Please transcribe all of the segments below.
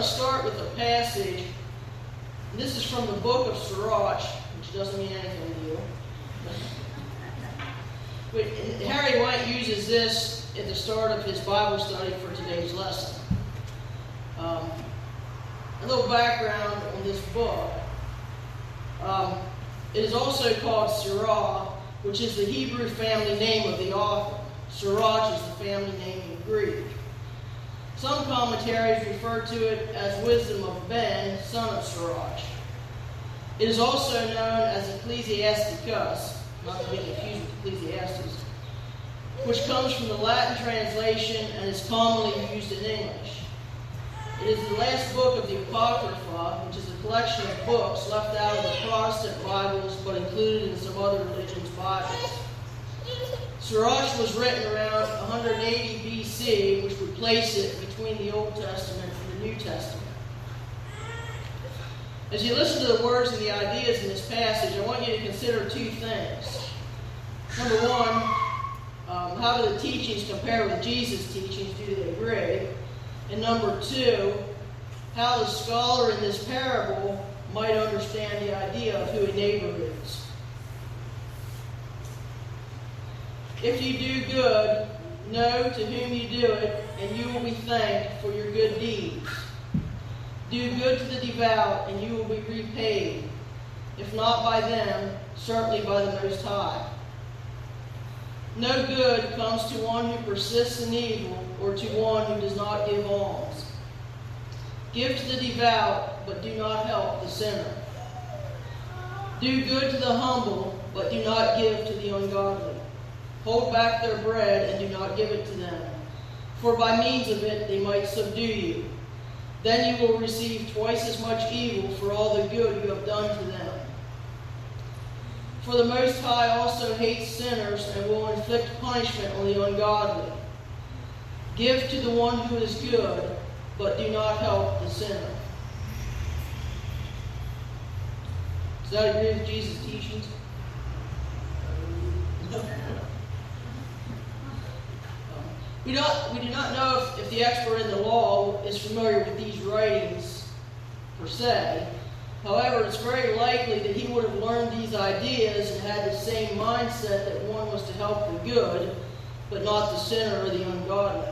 to start with a passage. And this is from the book of Sirach, which doesn't mean anything to you. But Harry White uses this at the start of his Bible study for today's lesson. A little background on this book. It is also called Sirach, which is the Hebrew family name of the author. Sirach is the family name in Greek. Some commentaries refer to it as Wisdom of Ben, son of Sirach. It is also known as Ecclesiasticus, not to be confused with Ecclesiastes, which comes from the Latin translation and is commonly used in English. It is the last book of the Apocrypha, which is a collection of books left out of the Protestant Bibles but included in some other religions' Bibles. Sirach was written around 180 BC, which would place it between the Old Testament and the New Testament. As you listen to the words and the ideas in this passage, I want you to consider two things. Number one, how do the teachings compare with Jesus' teachings? Do they agree? And number two, how the scholar in this parable might understand the idea of who a neighbor is. If you do good, know to whom you do it, and you will be thanked for your good deeds. Do good to the devout, and you will be repaid, if not by them, certainly by the Most High. No good comes to one who persists in evil, or to one who does not give alms. Give to the devout, but do not help the sinner. Do good to the humble, but do not give to the ungodly. Hold back their bread, and do not give it to them, for by means of it they might subdue you. Then you will receive twice as much evil for all the good you have done to them. For the Most High also hates sinners and will inflict punishment on the ungodly. Give to the one who is good, but do not help the sinner. Does that agree with Jesus' teachings? We do not know if the expert in the law is familiar with these writings per se. However, it's very likely that he would have learned these ideas and had the same mindset that one was to help the good, but not the sinner or the ungodly.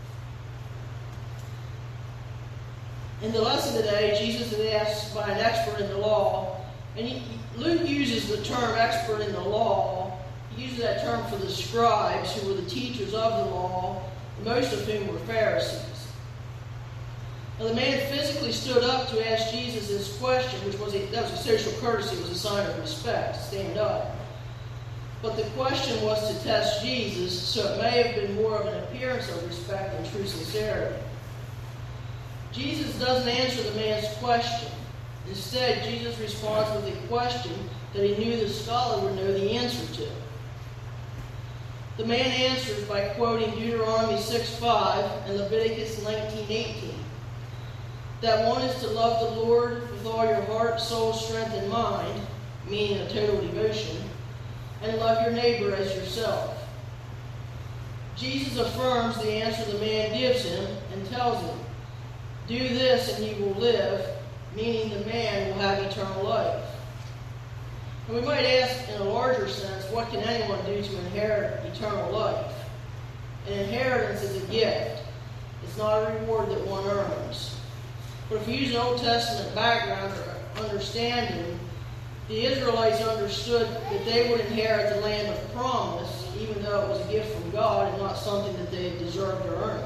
In the lesson today, Jesus is asked by an expert in the law, and Luke uses the term expert in the law. He uses that term for the scribes, who were the teachers of the law, most of whom were Pharisees. Now, the man physically stood up to ask Jesus this question, that was a social courtesy, it was a sign of respect, to stand up. But the question was to test Jesus, so it may have been more of an appearance of respect than true sincerity. Jesus doesn't answer the man's question. Instead, Jesus responds with a question that he knew the scholar would know the answer to. The man answers by quoting Deuteronomy 6:5 and Leviticus 19:18. That one is to love the Lord with all your heart, soul, strength, and mind, meaning a total devotion, and love your neighbor as yourself. Jesus affirms the answer the man gives him and tells him, do this and you will live, meaning the man will have eternal life. And we might ask in a larger sense, what can anyone do to inherit eternal life? An inheritance is a gift. It's not a reward that one earns. But if we use an Old Testament background or understanding, the Israelites understood that they would inherit the land of promise, even though it was a gift from God and not something that they deserved or earned.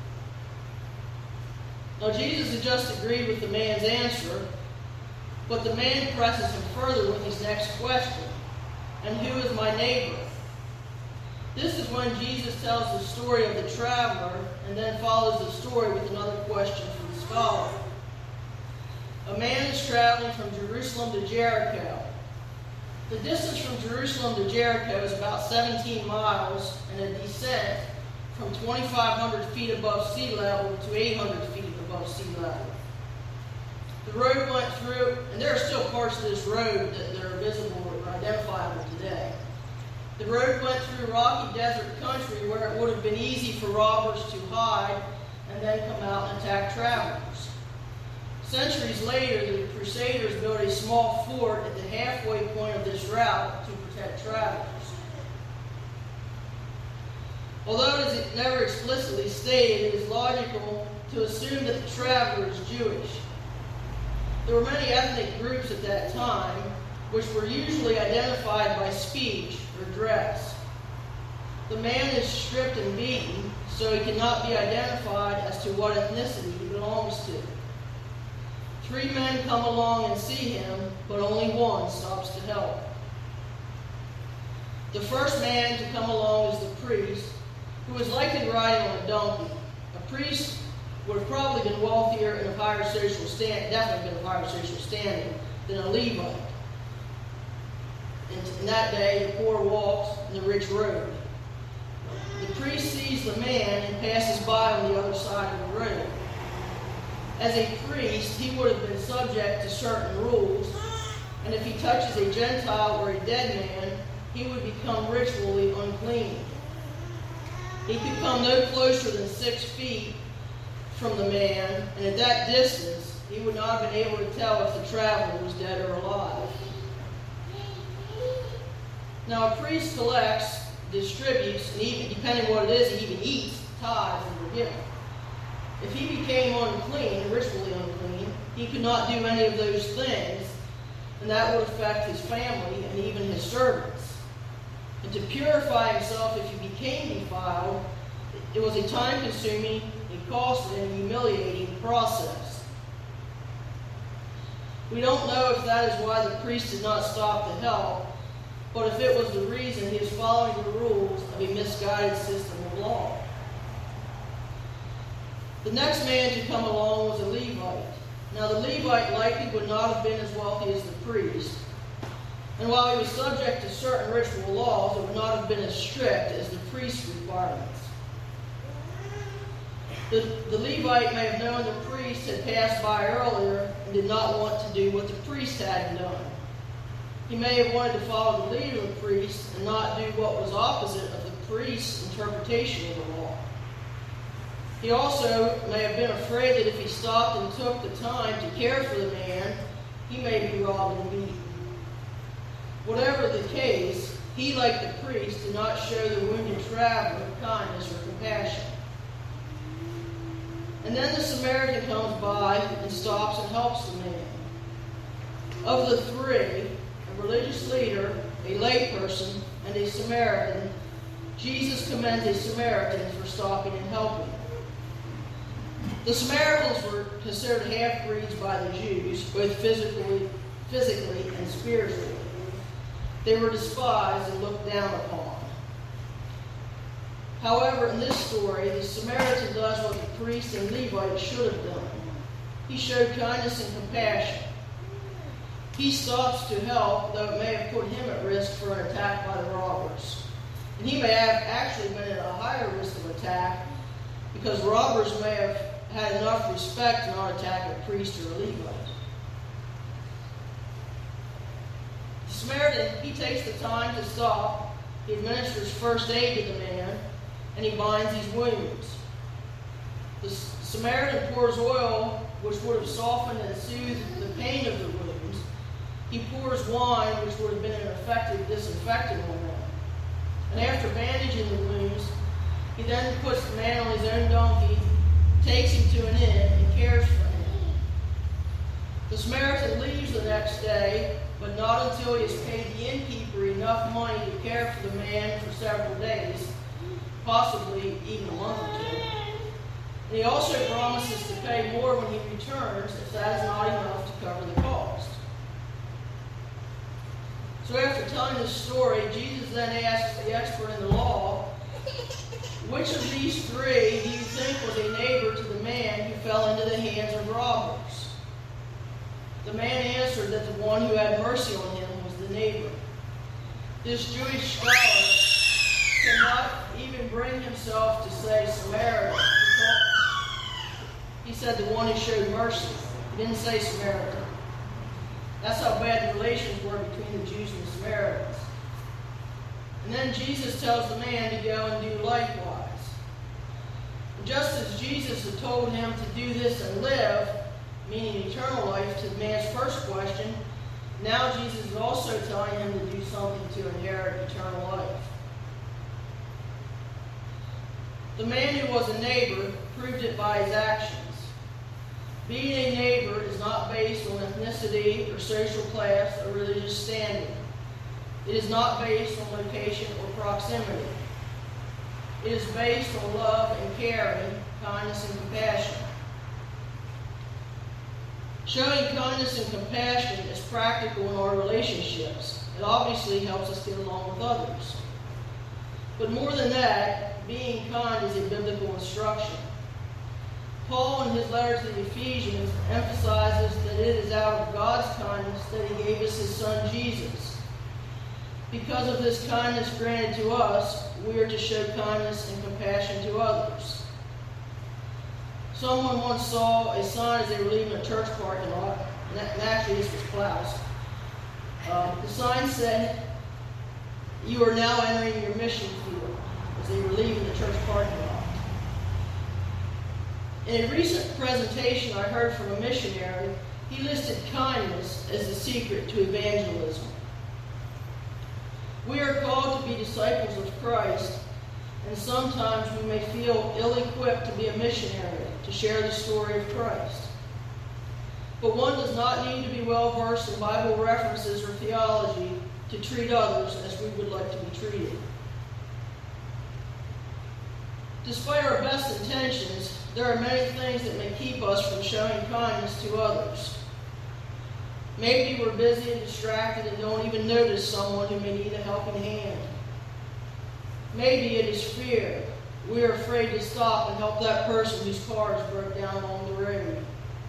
Now, Jesus had just agreed with the man's answer, but the man presses him further with his next question. And who is my neighbor? This is when Jesus tells the story of the traveler and then follows the story with another question for the scholar. A man is traveling from Jerusalem to Jericho. The distance from Jerusalem to Jericho is about 17 miles and a descent from 2,500 feet above sea level to 800 feet above sea level. The road went through, and there are still parts of this road that are visible or identifiable today. The road went through rocky desert country where it would have been easy for robbers to hide and then come out and attack travelers. Centuries later, the Crusaders built a small fort at the halfway point of this route to protect travelers. Although it is never explicitly stated, it is logical to assume that the traveler is Jewish. There were many ethnic groups at that time, which were usually identified by speech or dress. The man is stripped and beaten, so he cannot be identified as to what ethnicity he belongs to. 3 men come along and see him, but only one stops to help. The first man to come along is the priest, who was likely riding on a donkey. A priest would have probably been wealthier and of higher social standing, definitely been of higher social standing than a Levite. In that day, the poor walked and the rich rode. The priest sees the man and passes by on the other side of the road. As a priest, he would have been subject to certain rules, and if he touches a Gentile or a dead man, he would become ritually unclean. He could come no closer than 6 feet from the man, and at that distance, he would not have been able to tell if the traveler was dead or alive. Now, a priest collects, distributes, and even, depending on what it is, he even eats tithes and forgiven. If he became unclean, ritually unclean, he could not do any of those things, and that would affect his family and even his servants. And to purify himself if he became defiled, it was a time-consuming, a costly, and humiliating process. We don't know if that is why the priest did not stop to help, but if it was the reason, he is following the rules of a misguided system of law. The next man to come along was a Levite. Now the Levite likely would not have been as wealthy as the priest, and while he was subject to certain ritual laws, it would not have been as strict as the priest's requirements. The Levite may have known the priest had passed by earlier and did not want to do what the priest had done. He may have wanted to follow the lead of the priest and not do what was opposite of the priest's interpretation of the law. He also may have been afraid that if he stopped and took the time to care for the man, he may be robbed and beaten. Whatever the case, he, like the priest, did not show the wounded traveler kindness or compassion. And then the Samaritan comes by and stops and helps the man. Of the 3, a religious leader, a layperson, and a Samaritan, Jesus commends a Samaritan for stopping and helping. The Samaritans were considered half-breeds by the Jews, both physically and spiritually. They were despised and looked down upon. However, in this story, the Samaritan does what the priest and Levite should have done. He showed kindness and compassion. He stops to help, though it may have put him at risk for an attack by the robbers. And he may have actually been at a higher risk of attack because robbers may have had enough respect to not attack a priest or a Levite. The Samaritan, he takes the time to stop. He administers first aid to the man, and he binds his wounds. The Samaritan pours oil, which would have softened and soothed the pain of the wounds. He pours wine, which would have been an effective disinfectant on them. And after bandaging the wounds, he then puts the man on his own donkey, takes him to an inn, and cares for him. The Samaritan leaves the next day, but not until he has paid the innkeeper enough money to care for the man for several days, possibly even a month or 2. And he also promises to pay more when he returns if that is not enough to cover the cost. So after telling this story, Jesus then asks the expert in the law, which of these 3 do you think was a neighbor to the man who fell into the hands of robbers? The man answered that the one who had mercy on him was the neighbor. This Jewish scholar cannot even bring himself to say Samaritan. He said the one who showed mercy. He didn't say Samaritan. That's how bad the relations were between the Jews and the Samaritans. And then Jesus tells the man to go and do likewise. And just as Jesus had told him to do this and live, meaning eternal life, to the man's first question, now Jesus is also telling him to do something to inherit eternal life. The man who was a neighbor proved it by his actions. Being a neighbor is not based on ethnicity or social class or religious standing. It is not based on location or proximity. It is based on love and caring, kindness and compassion. Showing kindness and compassion is practical in our relationships. It obviously helps us get along with others. But more than that, being kind is a biblical instruction. Paul, in his letter to the Ephesians, emphasizes that it is out of God's kindness that he gave us his Son Jesus. Because of this kindness granted to us, we are to show kindness and compassion to others. Someone once saw a sign as they were leaving a church parking lot, and actually this was Klaus. The sign said, "You are now entering your mission field," as they were leaving the church parking lot. In a recent presentation I heard from a missionary, he listed kindness as the secret to evangelism. We are called to be disciples of Christ, and sometimes we may feel ill-equipped to be a missionary, to share the story of Christ. But one does not need to be well-versed in Bible references or theology to treat others as we would like to be treated. Despite our best intentions, there are many things that may keep us from showing kindness to others. Maybe we're busy and distracted and don't even notice someone who may need a helping hand. Maybe it is fear. We are afraid to stop and help that person whose car is broke down along the road.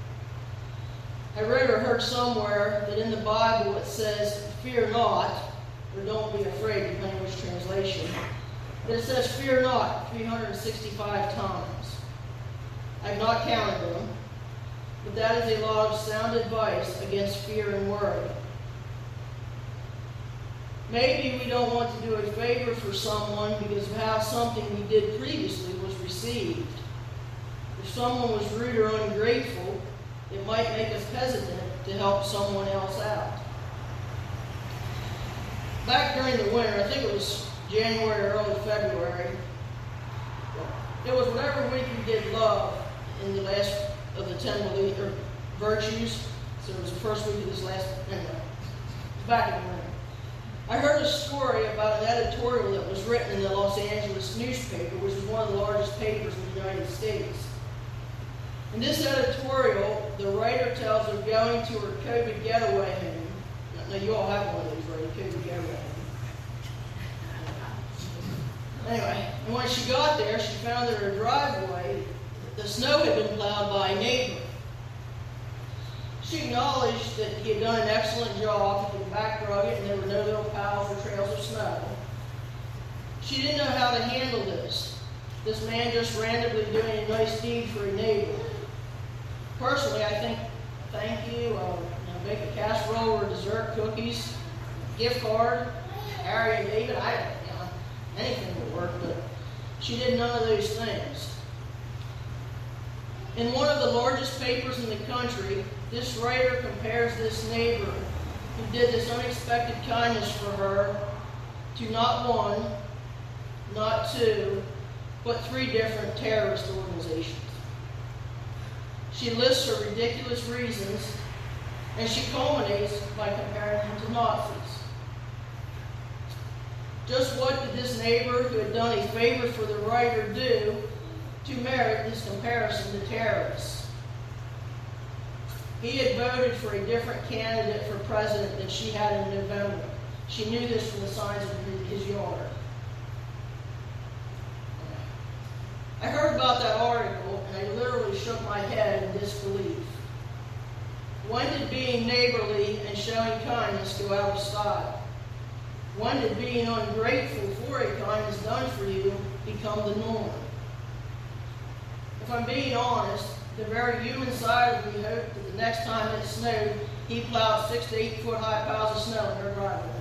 I read or heard somewhere that in the Bible it says, "Fear not," or "don't be afraid," depending on which translation. But it says, "Fear not," 365 times. I've not counted them, but that is a lot of sound advice against fear and worry. Maybe we don't want to do a favor for someone because of how something we did previously was received. If someone was rude or ungrateful, it might make us hesitant to help someone else out. Back during the winter, I think it was January or early February, it was whatever week we did love in the last of the 10 virtues. So it was the first week of this last, anyway, it was back in the winter. I heard a story about an editorial that was written in the Los Angeles newspaper, which is one of the largest papers in the United States. In this editorial, the writer tells of going to her COVID getaway home. Now, you all have one of these, right? A COVID getaway home. Anyway, and when she got there, she found that her driveway, the snow had been plowed by a neighbor. She acknowledged that he had done an excellent job, he had back-drug it, and there were no little piles or trails of snow. She didn't know how to handle this man just randomly doing a nice deed for a neighbor. Personally, I think, thank you, make a casserole or dessert, cookies, gift card, Harry and David, anything would work, but she did none of those things. In one of the largest papers in the country, this writer compares this neighbor who did this unexpected kindness for her to not one, not two, but 3 different terrorist organizations. She lists her ridiculous reasons, and she culminates by comparing him to Nazis. Just what did this neighbor who had done a favor for the writer do to merit this comparison to terrorists? He had voted for a different candidate for president than she had in November. She knew this from the signs of his yard. I heard about that article, and I literally shook my head in disbelief. When did being neighborly and showing kindness go out of style? When did being ungrateful for a kindness done for you become the norm? If I'm being honest, the very human side of me hoped that the next time it snowed, he plowed 6 to 8 foot high piles of snow in her driveway.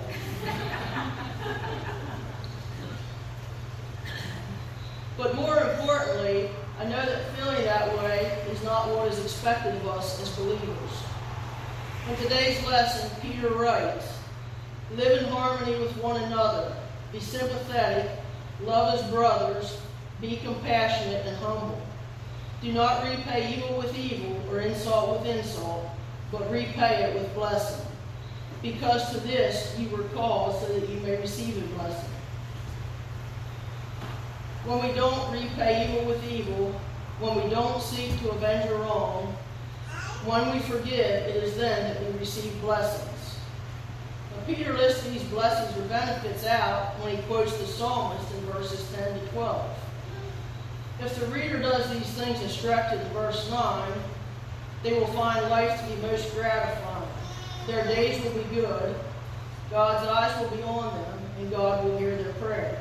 But more importantly, I know that feeling that way is not about what is expected of us as believers. In today's lesson, Peter writes, "Live in harmony with one another. Be sympathetic. Love as brothers. Be compassionate and humble. Do not repay evil with evil or insult with insult, but repay it with blessing. Because to this you were called, so that you may receive a blessing." When we don't repay evil with evil, when we don't seek to avenge a wrong, when we forgive, it is then that we receive blessings. Now, Peter lists these blessings or benefits out when he quotes the psalmist in verses 10 to 12. If the reader does these things instructed in verse 9, they will find life to be most gratifying. Their days will be good, God's eyes will be on them, and God will hear their prayer.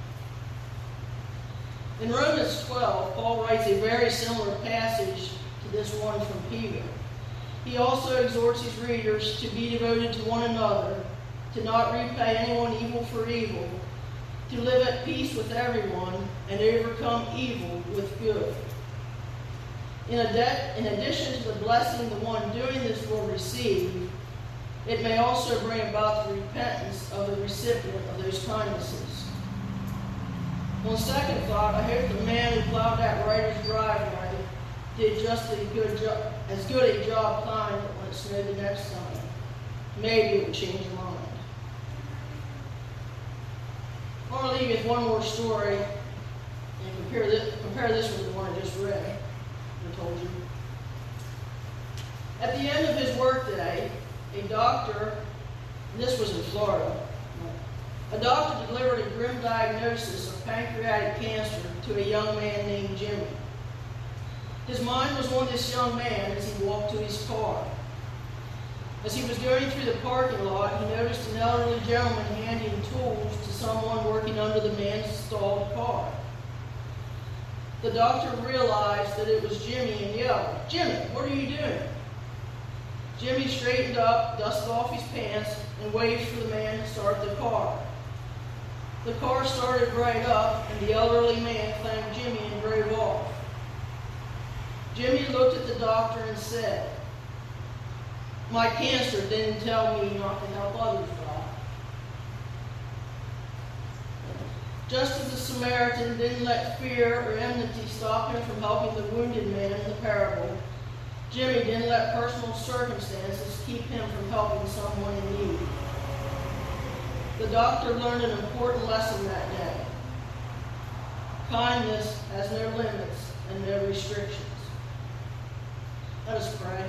In Romans 12, Paul writes a very similar passage to this one from Peter. He also exhorts his readers to be devoted to one another, to not repay anyone evil for evil, to live at peace with everyone, and overcome evil with good. In addition to the blessing the one doing this will receive, it may also bring about the repentance of the recipient of those kindnesses. On second thought, I hope the man who plowed that writer's driveway did just as good a job plowing it when it snowed the next time. Maybe it would change your mind. I want to leave you with one more story and compare this with the one I just read. I told you. At the end of his workday, a doctor, and this was in Florida, a doctor delivered a grim diagnosis of pancreatic cancer to a young man named Jimmy. His mind was on this young man as he walked to his car. As he was going through the parking lot, he noticed an elderly gentleman handing tools to someone working under the man's stalled car. The doctor realized that it was Jimmy and yelled, "Jimmy, what are you doing?" Jimmy straightened up, dusted off his pants, and waved for the man to start the car. The car started right up, and the elderly man thanked Jimmy and drove off. Jimmy looked at the doctor and said, "My cancer didn't tell me not to help others, Doc." Just as the Samaritan didn't let fear or enmity stop him from helping the wounded man in the parable, Jimmy didn't let personal circumstances keep him from helping someone in need. The doctor learned an important lesson that day. Kindness has no limits and no restrictions. Let us pray.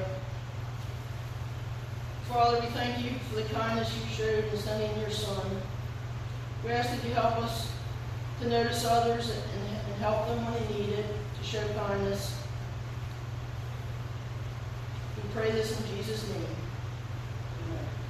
Father, we thank you for the kindness you showed in sending your Son. We ask that you help us to notice others and help them when they need it, to show kindness. We pray this in Jesus' name. Amen.